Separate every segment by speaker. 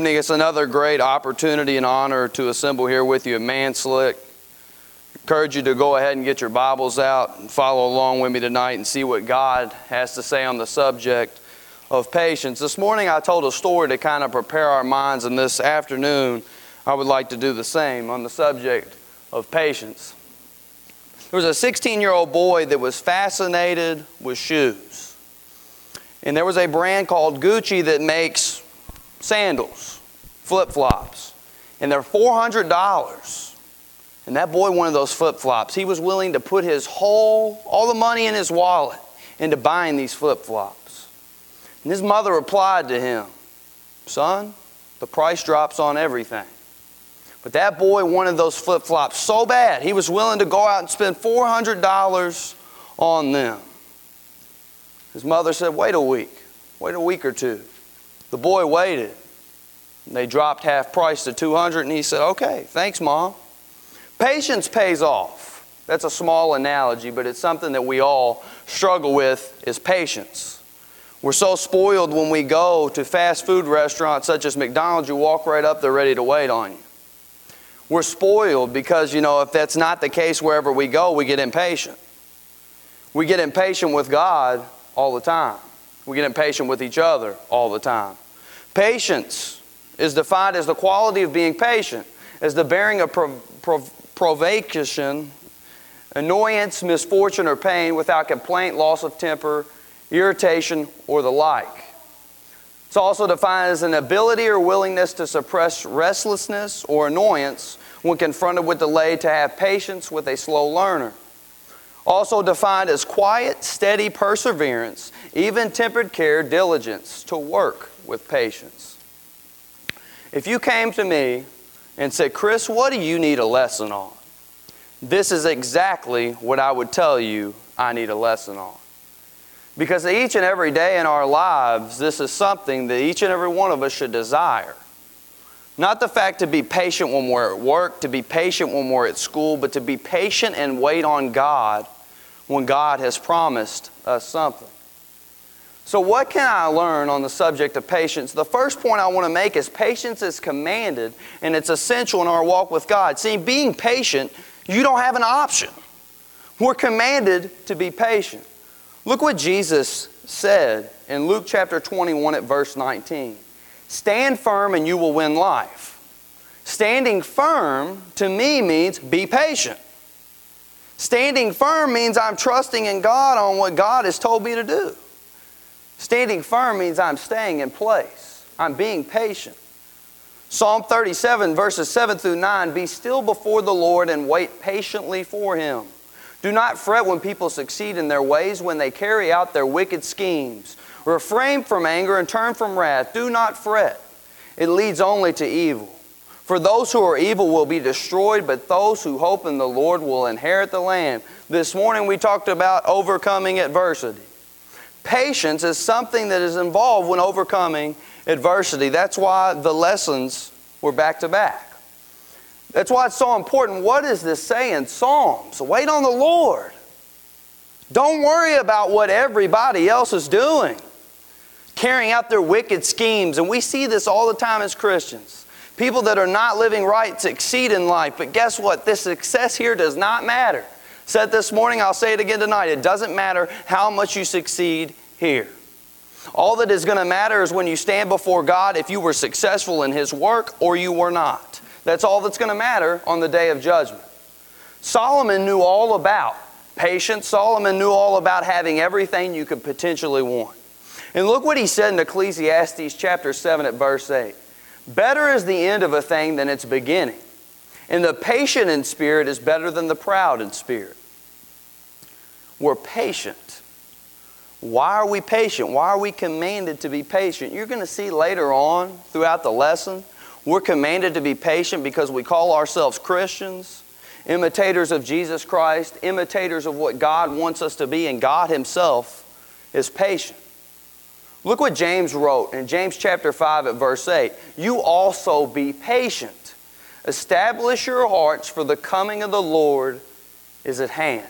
Speaker 1: evening. It's another great opportunity and honor to assemble here with you at Manslick. Encourage you to go ahead and get your Bibles out and follow along with me tonight and see what God has to say on the subject of patience. This morning I told a story to kind of prepare our minds, and this afternoon I would like to do the same on the subject of patience. There was a 16-year-old boy that was fascinated with shoes. And there was a brand called Gucci that makes sandals, flip-flops. And they're $400. And that boy wanted those flip-flops. He was willing to put all the money in his wallet into buying these flip-flops. And his mother replied to him, "Son, the price drops on everything." But that boy wanted those flip-flops so bad, he was willing to go out and spend $400 on them. His mother said, wait a week or two. The boy waited. And they dropped half price to $200, and he said, okay, thanks, Mom. Patience pays off. That's a small analogy, but it's something that we all struggle with, is patience. We're so spoiled when we go to fast food restaurants such as McDonald's, you walk right up, they're ready to wait on you. We're spoiled because, if that's not the case wherever we go, we get impatient. We get impatient with God all the time. We get impatient with each other all the time. Patience is defined as the quality of being patient, as the bearing of provocation, annoyance, misfortune, or pain without complaint, loss of temper, irritation, or the like. It's also defined as an ability or willingness to suppress restlessness or annoyance when confronted with delay, to have patience with a slow learner. Also defined as quiet, steady perseverance, even-tempered care, diligence, to work with patience. If you came to me and said, Chris, what do you need a lesson on? This is exactly what I would tell you I need a lesson on. Because each and every day in our lives, this is something that each and every one of us should desire. Not the fact to be patient when we're at work, to be patient when we're at school, but to be patient and wait on God when God has promised us something. So what can I learn on the subject of patience? The first point I want to make is patience is commanded, and it's essential in our walk with God. See, being patient, you don't have an option. We're commanded to be patient. Look what Jesus said in Luke chapter 21 at verse 19. Stand firm and you will win life. Standing firm to me means be patient. Standing firm means I'm trusting in God on what God has told me to do. Standing firm means I'm staying in place. I'm being patient. Psalm 37 verses 7 through 9, be still before the Lord and wait patiently for Him. Do not fret when people succeed in their ways, when they carry out their wicked schemes. Refrain from anger and turn from wrath. Do not fret. It leads only to evil. For those who are evil will be destroyed, but those who hope in the Lord will inherit the land. This morning we talked about overcoming adversity. Patience is something that is involved when overcoming adversity. That's why the lessons were back to back. That's why it's so important. What does this say in Psalms? Wait on the Lord. Don't worry about what everybody else is doing, carrying out their wicked schemes. And we see this all the time as Christians. People that are not living right succeed in life. But guess what? This success here does not matter. Said this morning, I'll say it again tonight. It doesn't matter how much you succeed here. All that is going to matter is when you stand before God, if you were successful in His work or you were not. That's all that's going to matter on the day of judgment. Solomon knew all about patience. Solomon knew all about having everything you could potentially want. And look what he said in Ecclesiastes chapter 7 at verse 8. Better is the end of a thing than its beginning, and the patient in spirit is better than the proud in spirit. We're patient. Why are we patient? Why are we commanded to be patient? You're going to see later on throughout the lesson, we're commanded to be patient because we call ourselves Christians, imitators of Jesus Christ, imitators of what God wants us to be, and God Himself is patient. Look what James wrote in James chapter 5 at verse 8. You also be patient. Establish your hearts, for the coming of the Lord is at hand.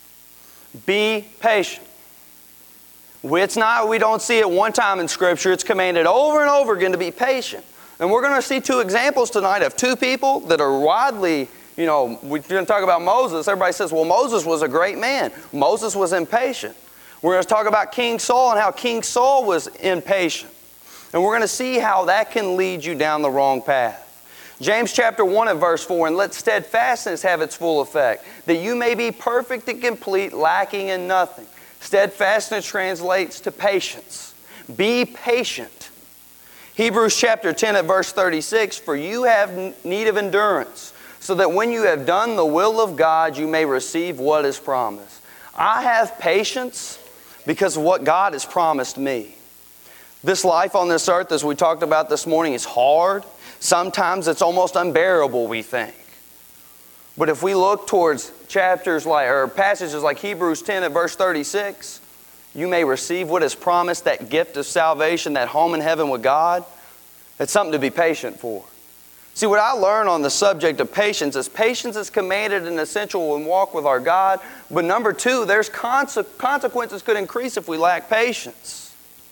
Speaker 1: Be patient. We don't see it one time in Scripture. It's commanded over and over again to be patient. And we're going to see two examples tonight of two people that are widely, we're going to talk about Moses. Everybody says, well, Moses was a great man. Moses was impatient. We're going to talk about King Saul and how King Saul was impatient. And we're going to see how that can lead you down the wrong path. James chapter 1 and verse 4, and let steadfastness have its full effect, that you may be perfect and complete, lacking in nothing. Steadfastness translates to patience. Be patient. Hebrews chapter 10 at verse 36, for you have need of endurance, so that when you have done the will of God, you may receive what is promised. I have patience because of what God has promised me. This life on this earth, as we talked about this morning, is hard. Sometimes it's almost unbearable, we think. But if we look towards passages like Hebrews 10 at verse 36, you may receive what is promised, that gift of salvation, that home in heaven with God. It's something to be patient for. See, what I learned on the subject of patience is commanded and essential when we walk with our God. But number two, there's consequences could increase if we lack patience.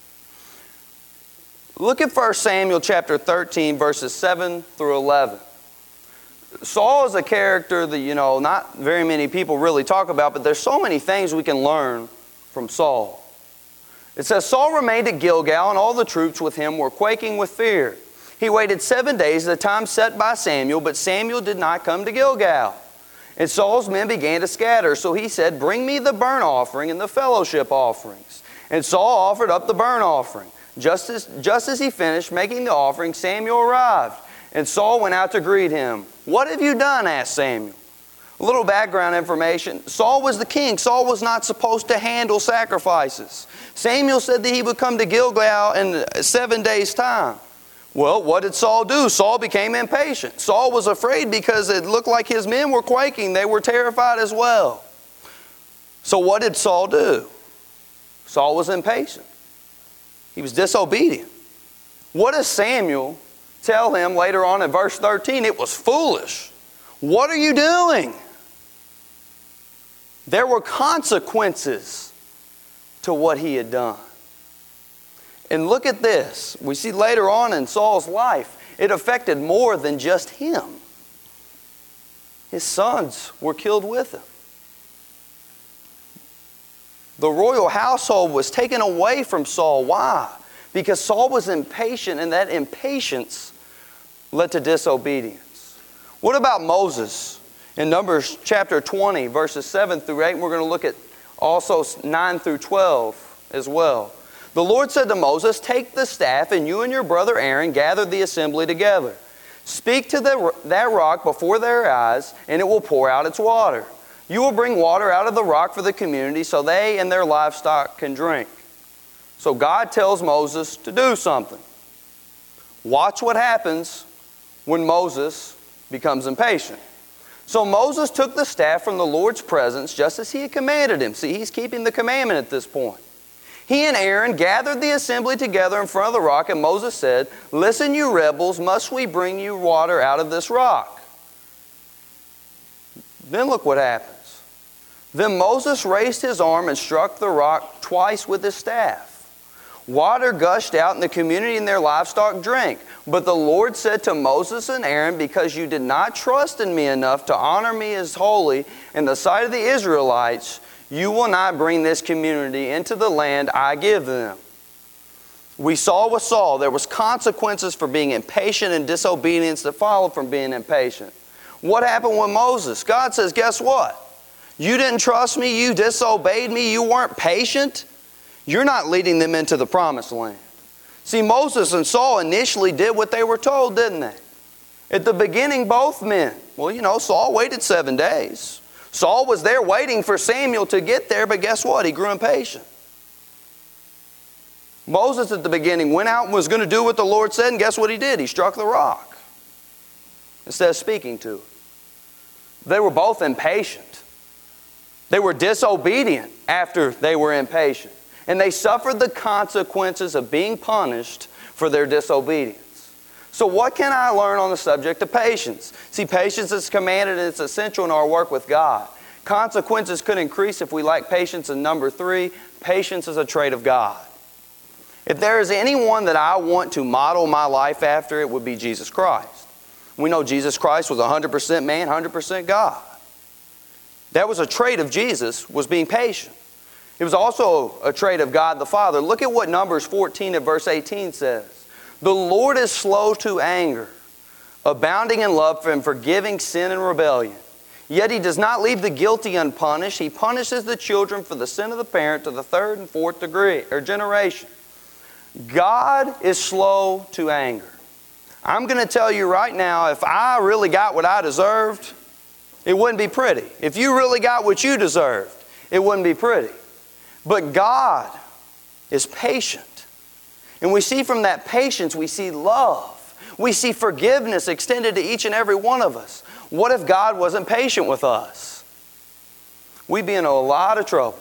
Speaker 1: Look at 1 Samuel chapter 13, verses 7 through 11. Saul is a character that, not very many people really talk about, but there's so many things we can learn from Saul. It says, Saul remained at Gilgal, and all the troops with him were quaking with fear. He waited 7 days, the time set by Samuel, but Samuel did not come to Gilgal. And Saul's men began to scatter, so he said, bring me the burnt offering and the fellowship offerings. And Saul offered up the burnt offering. Just as he finished making the offering, Samuel arrived, and Saul went out to greet him. What have you done? Asked Samuel. A little background information. Saul was the king. Saul was not supposed to handle sacrifices. Samuel said that he would come to Gilgal in 7 days' time. Well, what did Saul do? Saul became impatient. Saul was afraid because it looked like his men were quaking. They were terrified as well. So what did Saul do? Saul was impatient. He was disobedient. What does Samuel tell him later on in verse 13? It was foolish. What are you doing? There were consequences to what he had done. And look at this. We see later on in Saul's life, it affected more than just him. His sons were killed with him. The royal household was taken away from Saul. Why? Because Saul was impatient, and that impatience led to disobedience. What about Moses? In Numbers chapter 20, verses 7 through 8, and we're going to look at also 9 through 12 as well. The Lord said to Moses, take the staff, and you and your brother Aaron gather the assembly together. Speak to that rock before their eyes, and it will pour out its water. You will bring water out of the rock for the community so they and their livestock can drink. So God tells Moses to do something. Watch what happens when Moses becomes impatient. So Moses took the staff from the Lord's presence just as he had commanded him. See, he's keeping the commandment at this point. He and Aaron gathered the assembly together in front of the rock, and Moses said, listen, you rebels, must we bring you water out of this rock? Then look what happens. Then Moses raised his arm and struck the rock twice with his staff. Water gushed out, and the community and their livestock drank. But the Lord said to Moses and Aaron, because you did not trust in me enough to honor me as holy in the sight of the Israelites, you will not bring this community into the land I give them. We saw with Saul, there was consequences for being impatient and disobedience that followed from being impatient. What happened with Moses? God says, guess what? You didn't trust me, you disobeyed me, you weren't patient. You're not leading them into the promised land. See, Moses and Saul initially did what they were told, didn't they? At the beginning, both men. Well, Saul waited 7 days. Saul was there waiting for Samuel to get there, but guess what? He grew impatient. Moses at the beginning went out and was going to do what the Lord said, and guess what he did? He struck the rock instead of speaking to it. They were both impatient. They were disobedient after they were impatient. And they suffered the consequences of being punished for their disobedience. So what can I learn on the subject of patience? See, patience is commanded and it's essential in our work with God. Consequences could increase if we lack patience. And number 3, patience is a trait of God. If there is anyone that I want to model my life after, it would be Jesus Christ. We know Jesus Christ was 100% man, 100% God. That was a trait of Jesus, was being patient. It was also a trait of God the Father. Look at what Numbers 14 and verse 18 says. The Lord is slow to anger, abounding in love and forgiving sin and rebellion. Yet He does not leave the guilty unpunished. He punishes the children for the sin of the parent to the third and fourth degree or generation. God is slow to anger. I'm going to tell you right now, if I really got what I deserved, it wouldn't be pretty. If you really got what you deserved, it wouldn't be pretty. But God is patient. And we see from that patience, we see love. We see forgiveness extended to each and every one of us. What if God wasn't patient with us? We'd be in a lot of trouble.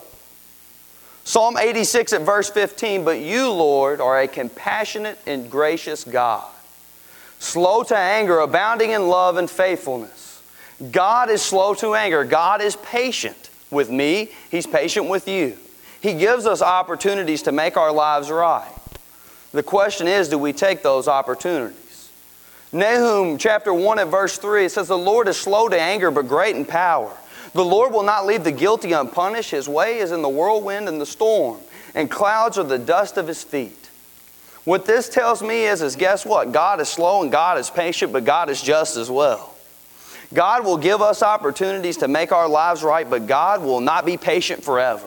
Speaker 1: Psalm 86 at verse 15, but you, Lord, are a compassionate and gracious God, slow to anger, abounding in love and faithfulness. God is slow to anger. God is patient with me. He's patient with you. He gives us opportunities to make our lives right. The question is, do we take those opportunities? Nahum chapter 1 at verse 3, it says, the Lord is slow to anger, but great in power. The Lord will not leave the guilty unpunished. His way is in the whirlwind and the storm, and clouds are the dust of His feet. What this tells me is guess what? God is slow and God is patient, but God is just as well. God will give us opportunities to make our lives right, but God will not be patient forever.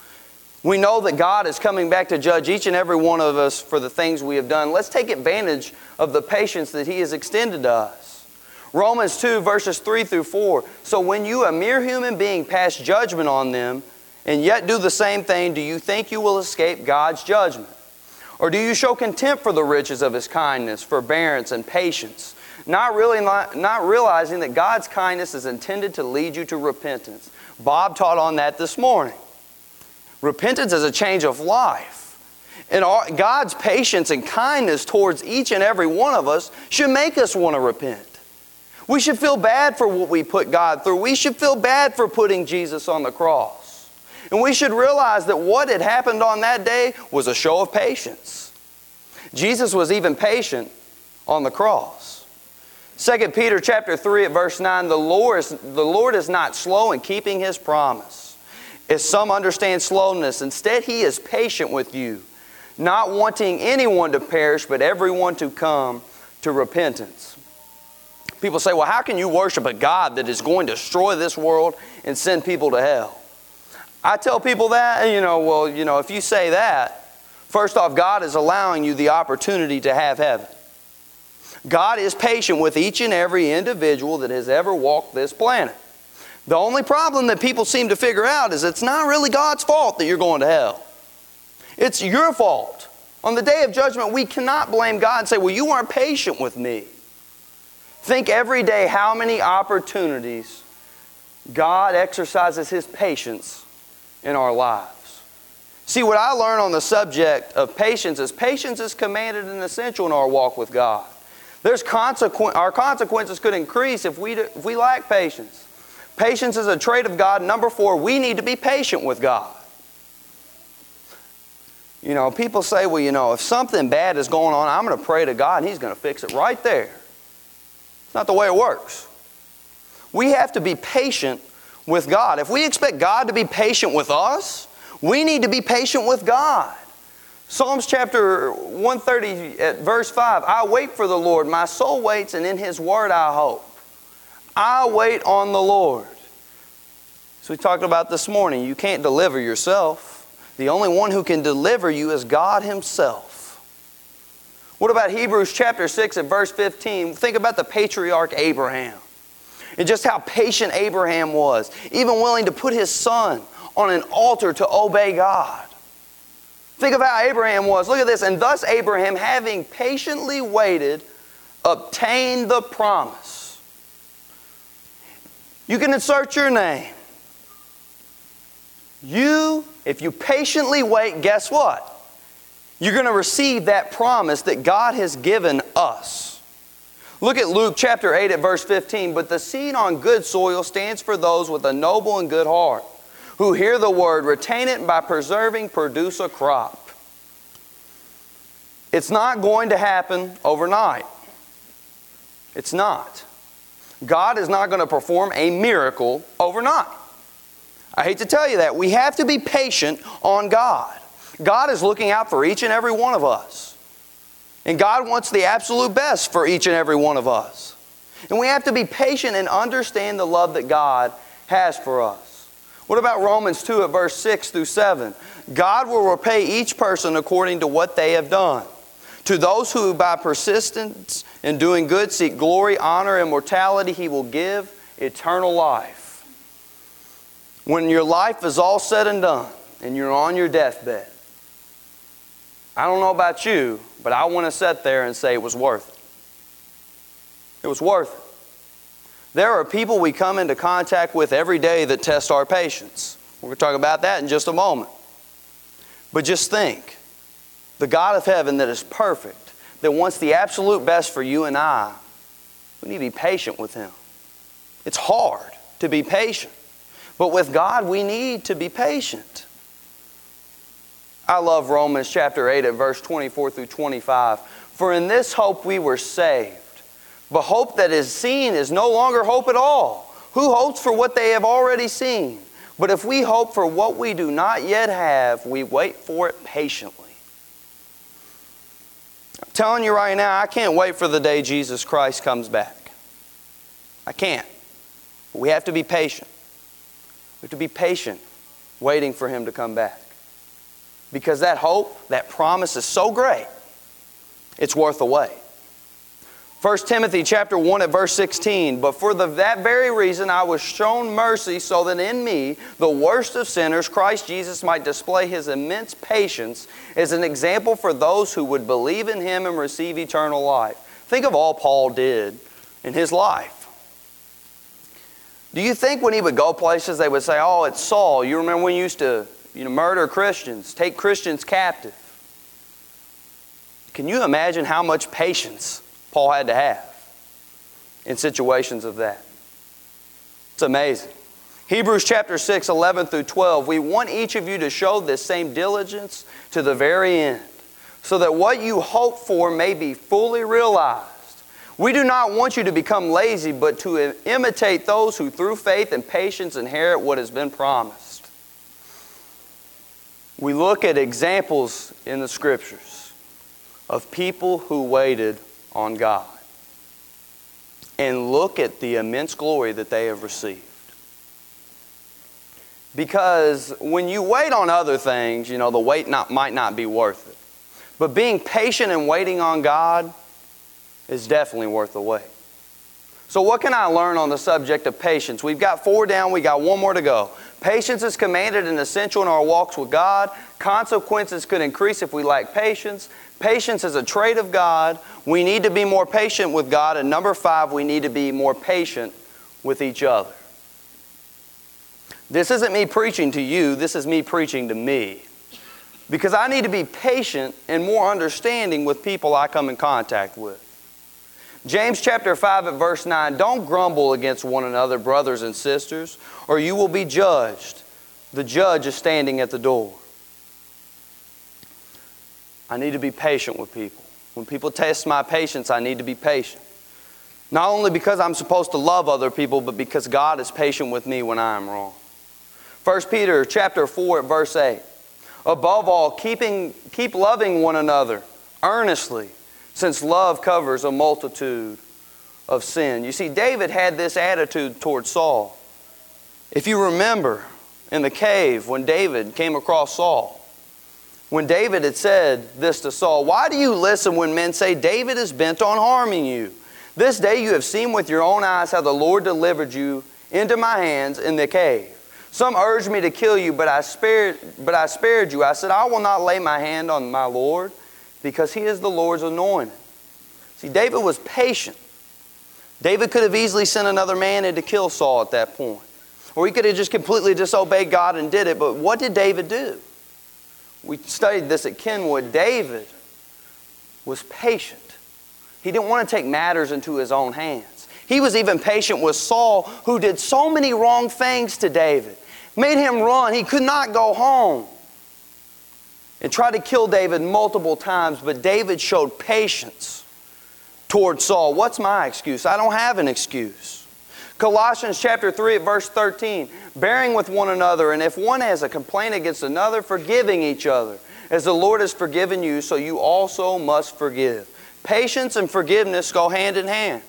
Speaker 1: We know that God is coming back to judge each and every one of us for the things we have done. Let's take advantage of the patience that He has extended to us. Romans 2 verses 3 through 4. So when you, a mere human being, pass judgment on them and yet do the same thing, do you think you will escape God's judgment? Or do you show contempt for the riches of His kindness, forbearance, and patience, not realizing that God's kindness is intended to lead you to repentance? Bob taught on that this morning. Repentance is a change of life. And God's patience and kindness towards each and every one of us should make us want to repent. We should feel bad for what we put God through. We should feel bad for putting Jesus on the cross. And we should realize that what had happened on that day was a show of patience. Jesus was even patient on the cross. 2 Peter chapter 3 at verse 9, the Lord is not slow in keeping His promise, as some understand slowness. Instead, He is patient with you, not wanting anyone to perish, but everyone to come to repentance. People say, well, how can you worship a God that is going to destroy this world and send people to hell? I tell people that, if you say that, first off, God is allowing you the opportunity to have heaven. God is patient with each and every individual that has ever walked this planet. The only problem that people seem to figure out is it's not really God's fault that you're going to hell. It's your fault. On the day of judgment, we cannot blame God and say, well, you weren't patient with me. Think every day how many opportunities God exercises His patience in our lives. See, what I learned on the subject of patience is commanded and essential in our walk with God. Our consequences could increase if we lack patience. Patience is a trait of God. Number 4, we need to be patient with God. People say, well, if something bad is going on, I'm going to pray to God and He's going to fix it right there. It's not the way it works. We have to be patient with God. If we expect God to be patient with us, we need to be patient with God. Psalms chapter 130 at verse 5, I wait for the Lord, my soul waits, and in His word I hope. I wait on the Lord. So we talked about this morning, you can't deliver yourself. The only one who can deliver you is God Himself. What about Hebrews chapter 6 and verse 15? Think about the patriarch Abraham and just how patient Abraham was, even willing to put his son on an altar to obey God. Think of how Abraham was. Look at this. And thus Abraham, having patiently waited, obtained the promise. You can insert your name. If you patiently wait, guess what? You're going to receive that promise that God has given us. Look at Luke chapter 8 at verse 15. But the seed on good soil stands for those with a noble and good heart, who hear the word, retain it, and by persevering produce a crop. It's not going to happen overnight. It's not. God is not going to perform a miracle overnight. I hate to tell you that. We have to be patient on God. God is looking out for each and every one of us. And God wants the absolute best for each and every one of us. And we have to be patient and understand the love that God has for us. What about Romans 2 at verse 6 through 7? God will repay each person according to what they have done. To those who by persistence in doing good seek glory, honor, and immortality, He will give eternal life. When your life is all said and done and you're on your deathbed, I don't know about you, but I want to sit there and say it was worth it. It was worth it. There are people we come into contact with every day that test our patience. We're going to talk about that in just a moment. But just think, the God of heaven that is perfect, that wants the absolute best for you and I, we need to be patient with Him. It's hard to be patient. But with God, we need to be patient. I love Romans chapter 8 at verse 24 through 25. For in this hope we were saved. But hope that is seen is no longer hope at all. Who hopes for what they have already seen? But if we hope for what we do not yet have, we wait for it patiently. I'm telling you right now, I can't wait for the day Jesus Christ comes back. I can't. But we have to be patient. We have to be patient waiting for Him to come back. Because that hope, that promise is so great, it's worth the wait. 1 Timothy chapter 1 at verse 16, but for that very reason I was shown mercy so that in me, the worst of sinners, Christ Jesus might display His immense patience as an example for those who would believe in Him and receive eternal life. Think of all Paul did in his life. Do you think when he would go places they would say, oh, it's Saul. You remember when he used to murder Christians, take Christians captive? Can you imagine how much patience Paul had to have in situations of that? It's amazing. Hebrews chapter 6, 11 through 12. We want each of you to show this same diligence to the very end, so that what you hope for may be fully realized. We do not want you to become lazy, but to imitate those who through faith and patience inherit what has been promised. We look at examples in the Scriptures of people who waited on God. And look at the immense glory that they have received. Because when you wait on other things, the wait might not be worth it. But being patient and waiting on God is definitely worth the wait. So what can I learn on the subject of patience? We've got 4 down, we got 1 more to go. Patience is commanded and essential in our walks with God. Consequences could increase if we lack patience. Patience is a trait of God. We need to be more patient with God. And number 5, we need to be more patient with each other. This isn't me preaching to you. This is me preaching to me. Because I need to be patient and more understanding with people I come in contact with. James chapter 5 at verse 9, don't grumble against one another, brothers and sisters, or you will be judged. The judge is standing at the door. I need to be patient with people. When people test my patience, I need to be patient. Not only because I'm supposed to love other people, but because God is patient with me when I am wrong. 1 Peter chapter 4 at verse 8. Above all, keep loving one another earnestly, since love covers a multitude of sin. You see, David had this attitude toward Saul. If you remember in the cave when David came across Saul, when David had said this to Saul, why do you listen when men say David is bent on harming you? This day you have seen with your own eyes how the Lord delivered you into my hands in the cave. Some urged me to kill you, but I spared you. I said, I will not lay my hand on my Lord, because He is the Lord's anointed. See, David was patient. David could have easily sent another man in to kill Saul at that point. Or he could have just completely disobeyed God and did it. But what did David do? We studied this at Kenwood. David was patient. He didn't want to take matters into his own hands. He was even patient with Saul, who did so many wrong things to David. Made him run. He could not go home. and tried to kill David multiple times, but David showed patience toward Saul. What's my excuse? I don't have an excuse. Colossians chapter 3 at verse 13, bearing with one another, and if one has a complaint against another, forgiving each other. As the Lord has forgiven you, so you also must forgive. Patience and forgiveness go hand in hand.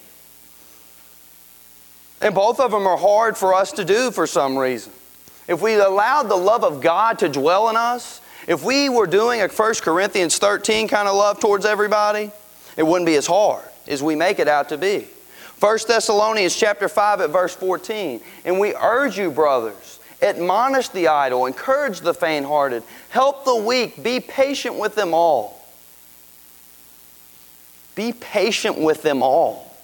Speaker 1: And both of them are hard for us to do for some reason. If we allowed the love of God to dwell in us, if we were doing a 1 Corinthians 13 kind of love towards everybody, it wouldn't be as hard as we make it out to be. 1 Thessalonians chapter 5 at verse 14, and we urge you, brothers, admonish the idle, encourage the faint-hearted, help the weak, be patient with them all. Be patient with them all.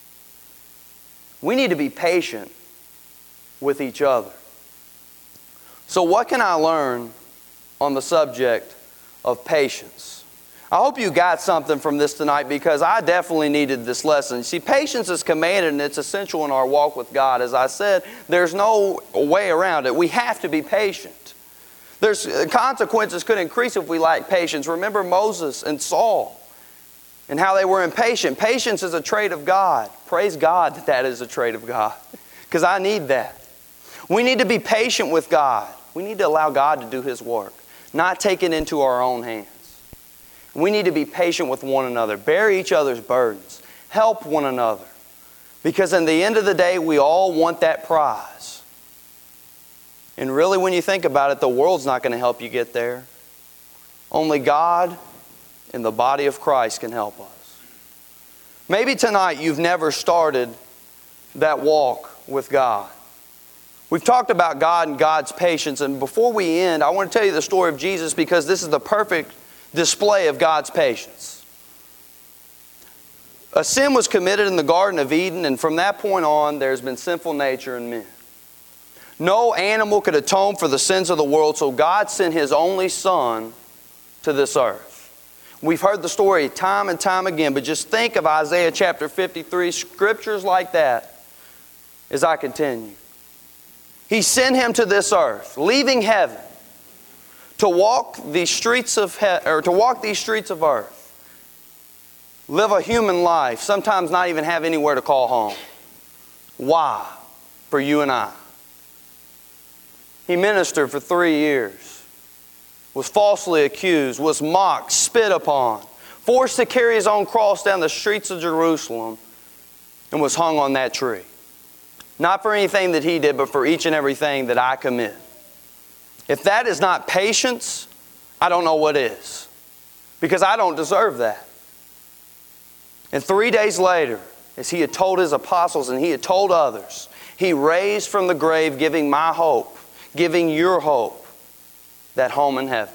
Speaker 1: We need to be patient with each other. So what can I learn on the subject of patience? I hope you got something from this tonight, because I definitely needed this lesson. See, patience is commanded and it's essential in our walk with God. As I said, there's no way around it. We have to be patient. There's consequences could increase if we lack patience. Remember Moses and Saul and how they were impatient. Patience is a trait of God. Praise God that that is a trait of God, because I need that. We need to be patient with God. We need to allow God to do His work, not take it into our own hands. We need to be patient with one another, bear each other's burdens, help one another, because in the end of the day, we all want that prize. And really, when you think about it, the world's not going to help you get there. Only God and the body of Christ can help us. Maybe tonight you've never started that walk with God. We've talked about God and God's patience, and before we end, I want to tell you the story of Jesus, because this is the perfect display of God's patience. A sin was committed in the Garden of Eden, and from that point on, there's been sinful nature in men. No animal could atone for the sins of the world, so God sent His only Son to this earth. We've heard the story time and time again, but just think of Isaiah chapter 53, scriptures like that as I continue. He sent Him to this earth, leaving heaven, to walk these streets of earth, live a human life, sometimes not even have anywhere to call home. Why? For you and I. He ministered for 3 years, was falsely accused, was mocked, spit upon, forced to carry His own cross down the streets of Jerusalem, and was hung on that tree. Not for anything that He did, but for each and everything that I commit. If that is not patience, I don't know what is. Because I don't deserve that. And 3 days later, as He had told His apostles and He had told others, He raised from the grave, giving my hope, giving your hope, that home in heaven.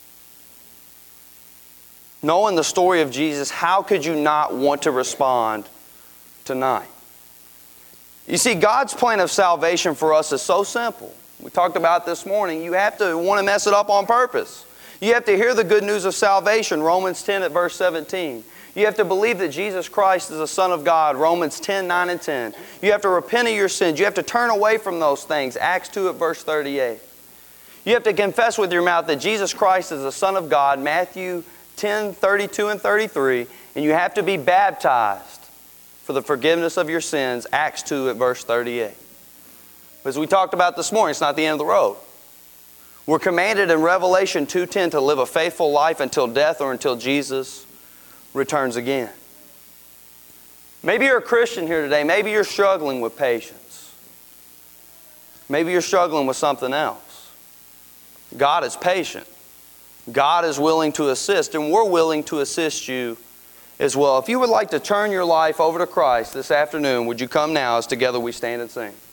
Speaker 1: Knowing the story of Jesus, how could you not want to respond tonight? You see, God's plan of salvation for us is so simple. We talked about it this morning. You have to want to mess it up on purpose. You have to hear the good news of salvation, Romans 10 at verse 17. You have to believe that Jesus Christ is the Son of God, Romans 10, 9 and 10. You have to repent of your sins. You have to turn away from those things, Acts 2 at verse 38. You have to confess with your mouth that Jesus Christ is the Son of God, Matthew 10, 32 and 33. And you have to be baptized for the forgiveness of your sins, Acts 2 at verse 38. As we talked about this morning, it's not the end of the road. We're commanded in Revelation 2:10 to live a faithful life until death or until Jesus returns again. Maybe you're a Christian here today. Maybe you're struggling with patience. Maybe you're struggling with something else. God is patient. God is willing to assist, and we're willing to assist you as well. If you would like to turn your life over to Christ this afternoon, would you come now as together we stand and sing?